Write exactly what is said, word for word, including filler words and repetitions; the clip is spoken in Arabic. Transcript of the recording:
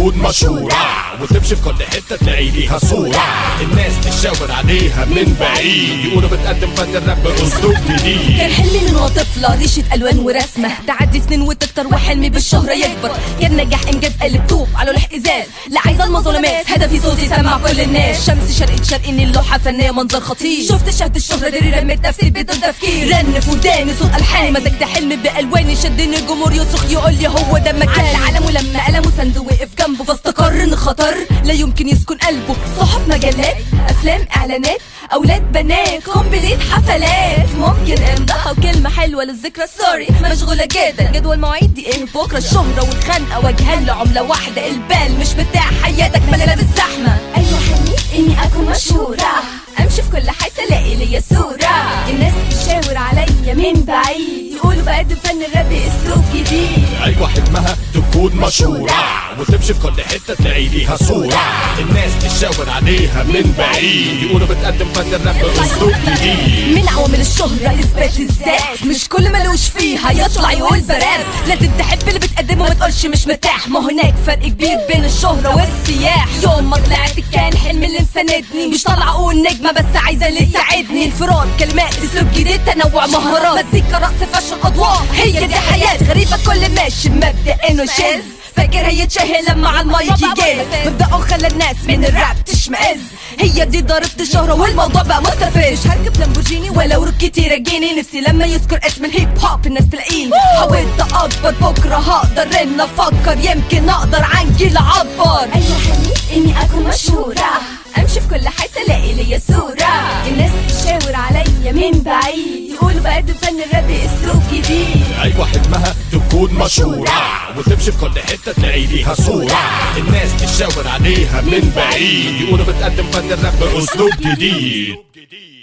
تكون مشهورة وتمشي في كل حتة تلاقي ليها صورة، الناس تشاور عليها من بعيد يقولوا بتقدم فن الراب بأسلوب جديد. كان حلمي من وطفلة ريشة ألوان ورسمة، تعدي سنين وتكتر وحلمي بالشهرة يكبر، كان نجاح إنجاز قلب طوب على لوح إزاز، لا عايزة المظلمات هدفي صوتي سمع كل الناس، شمس شرقت شرقيني اللوحة فنية منظر خطير، شفت شهد الشهرة داري رميت نفسي بدون تفكير، رن في وداني صوت ألحاني مزجت حلمي بألواني، شدني الجمهور يصخ يقول لي هو ده مكاني، على العالم ولما قلمه سند وقف جنبه فاستقر إن خطر لا يمكن يسكن قلبه، صحف مجلات أفلام إعلانات أولاد بنات قنبلة حفلات، ممكن امضحها وكلمة حلوة للذكرى سوري مشغولة جدا، جدول مواعيد دي ايه بكرة الشهرة والخنقة وجها لعملة واحدة، البال مش بتاع حياتك مليانة بالزحمة. أيوة حلمي إني أكون مشهورة، امشي في كل حتة الاقي ليا صورة، الناس تشاور عليا من بعيد يقولوا بقدم فن الراب بأسلوب جديد. أيوة حلمها تكون مشهورة وتمشي في كل حتة تلاقي ليها صورة، الناس تشاور عليها من بعيد يقولوا بتقدم فن الراب بأسلوب جديد. من عوامل الشهرة إثبات الذات، مش كل ملوش فيها يطلع يقول براب، لازم تحب اللي بتقدمه ما تقولش مش مرتاح، ما هناك فرق كبير بين الشهرة والسياح، يوم ما طلعت كان حلمي اللي مساندني، مش طالعة أقول نجمة بس عايزة اللي يساعدني، انفراد كلمات أسلوب جديد تنوع مهارات، مزيكا رقص فاشن أضواء هي دي حياة غريبة كل ماشي بمبدأ إنه شاذ، فاكر هيتشهر لما على المايك يجاز، مبدأه خلى الناس من الراب تشمئز، هي دي ضريبة الشهرة والموضوع بقى مستفز، مش هركب لامبورجيني ولو ركبتي رجيني، نفسي لما يذكر اسم الهيب هوب الناس تلاقيني، حاولت أكبر بكرة هقدر إن أفكر يمكن أقدر عن جيل أعبر. أيوة حلمي إني أكون مشهورة، امشي في كل حتة الاقي ليا صورة، الناس تشاور عليا من بعيد يقولوا بقدم فن الراب بأسلوب جديد. أيوة حلمها تكون مشهورة وتمشي في كل حتة تلاقي ليها صورة، الناس تشاور عليها من بعيد يقولوا بتقدم فن الراب بأسلوب جديد.